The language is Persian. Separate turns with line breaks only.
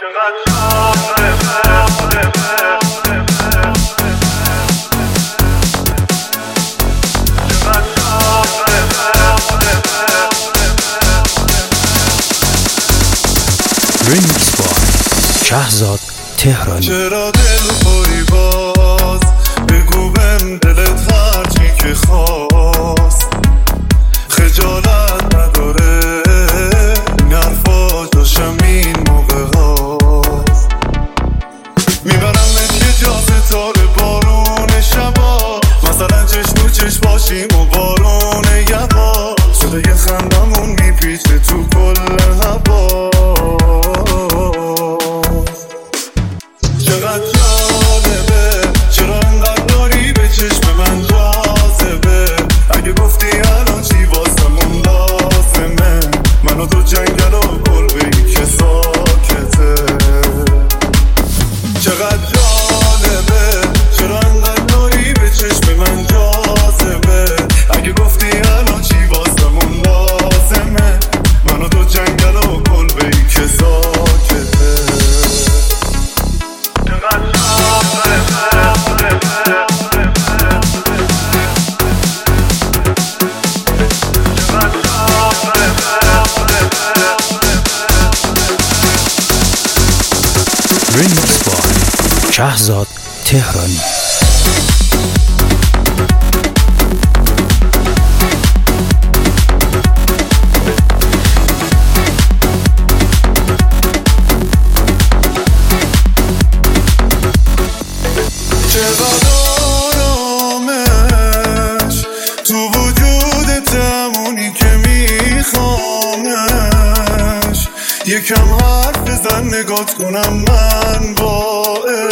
ریمیکس با شهزاد تهرانی.
چرا دل خوری باز بگو بهم دلت هرچی که خواست، خجالت نداره این حرفا جاشم این موقع هاست. میبرمت یه جا ستاره بارون شبا، مثلا چشم تو چشم باشیم و بارون یبا، شده یه خندمون میپیچه تو کل هوا. چقدر جالبه چرا انقدر داری به چشم من جاذبه، اگه گفتی الان چی واسمون لازمه، من و تو جنگل و کلبه‌ای که ساکته. چقدر جالبه چرا انقدر داری به چشم من جاذبه، اگه گفتی الان چی واسمون لازمه، من و تو جنگل و کلبه‌ای که ساکته.
ریمیکس با شهزاد تهرانی.
چقدر آرامش تو وجودت، همونی که میخوامش، یکم حرف بزن نگات کنم من با